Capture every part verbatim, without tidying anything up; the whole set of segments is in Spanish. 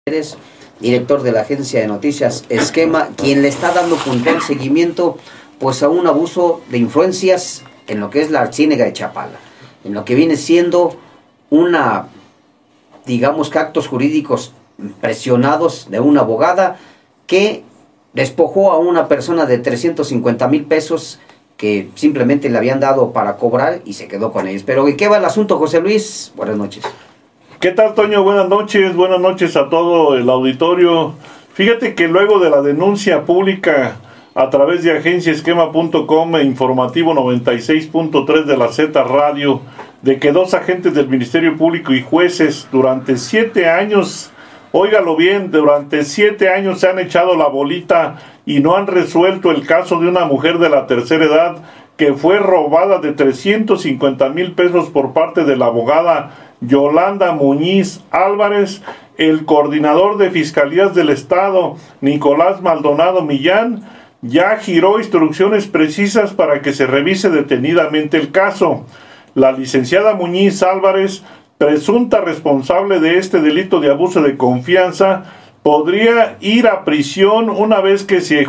Eres director de la agencia de noticias Esquema, quien le está dando puntual seguimiento pues a un abuso de influencias en lo que es la Ciénega de Chapala, en lo que viene siendo una, digamos que actos jurídicos presionados de una abogada que despojó a una persona de trescientos cincuenta mil pesos que simplemente le habían dado para cobrar y se quedó con ellos. Pero ¿en qué va el asunto, José Luis? Buenas noches. ¿Qué tal, Toño? Buenas noches, buenas noches a todo el auditorio. Fíjate que luego de la denuncia pública a través de agencia esquema punto com e informativo noventa y seis punto tres de la Z Radio, de que dos agentes del Ministerio Público y jueces durante siete años, óigalo bien, durante siete años se han echado la bolita y no han resuelto el caso de una mujer de la tercera edad que fue robada de trescientos cincuenta mil pesos por parte de la abogada Yolanda Muñiz Álvarez. El coordinador de Fiscalías del Estado, Nicolás Maldonado Millán, ya giró instrucciones precisas para que se revise detenidamente el caso. La licenciada Muñiz Álvarez, presunta responsable de este delito de abuso de confianza, podría ir a prisión una vez que se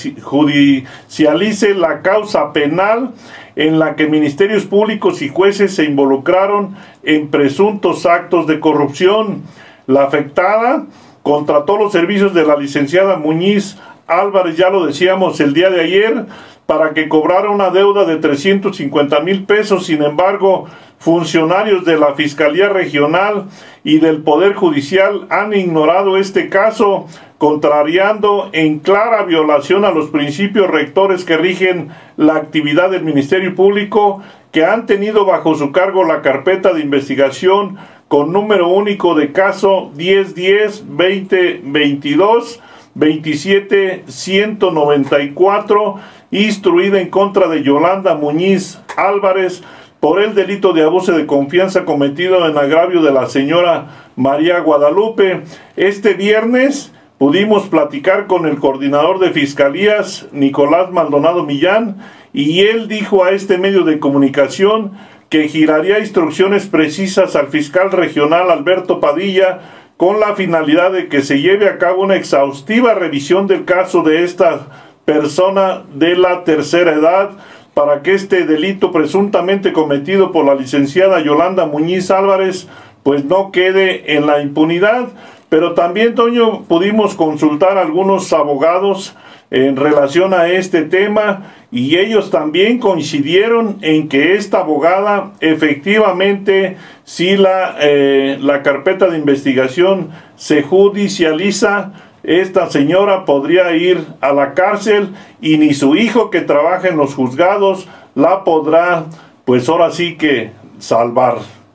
judicialice la causa penal en la que ministerios públicos y jueces se involucraron en presuntos actos de corrupción. La afectada contrató los servicios de la licenciada Muñiz Álvarez, ya lo decíamos el día de ayer, para que cobrara una deuda de trescientos cincuenta mil pesos. Sin embargo, funcionarios de la Fiscalía Regional y del Poder Judicial han ignorado este caso, contrariando en clara violación a los principios rectores que rigen la actividad del Ministerio Público, que han tenido bajo su cargo la carpeta de investigación con número único de caso diez diez veinte veintidós veintisiete ciento noventa y cuatro, instruida en contra de Yolanda Muñiz Álvarez por el delito de abuso de confianza cometido en agravio de la señora María Guadalupe. Este viernes pudimos platicar con el coordinador de Fiscalías, Nicolás Maldonado Millán, y él dijo a este medio de comunicación que giraría instrucciones precisas al fiscal regional Alberto Padilla con la finalidad de que se lleve a cabo una exhaustiva revisión del caso de esta persona de la tercera edad, para que este delito presuntamente cometido por la licenciada Yolanda Muñiz Álvarez pues no quede en la impunidad. Pero también, Toño, pudimos consultar a algunos abogados en relación a este tema y ellos también coincidieron en que esta abogada efectivamente, si la, eh, la carpeta de investigación se judicializa, esta señora podría ir a la cárcel y ni su hijo, que trabaja en los juzgados, la podrá, pues ahora sí que salvar.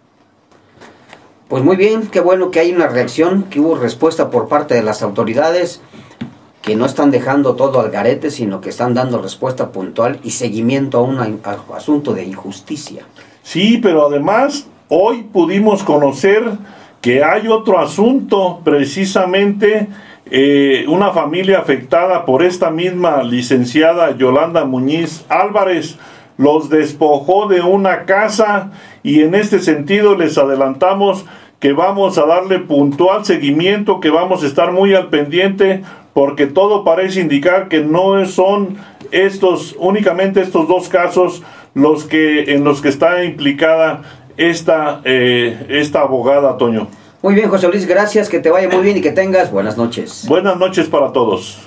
Pues muy bien, qué bueno que hay una reacción, que hubo respuesta por parte de las autoridades, que no están dejando todo al garete, sino que están dando respuesta puntual y seguimiento a un asunto de injusticia. Sí, pero además hoy pudimos conocer que hay otro asunto, precisamente eh, una familia afectada por esta misma licenciada Yolanda Muñiz Álvarez. Los despojó de una casa y en este sentido les adelantamos que vamos a darle puntual seguimiento, que vamos a estar muy al pendiente, porque todo parece indicar que no son estos, únicamente estos dos casos los que, en los que está implicada esta, eh, esta abogada, Toño. Muy bien, José Luis, gracias, que te vaya muy bien y que tengas buenas noches. Buenas noches para todos.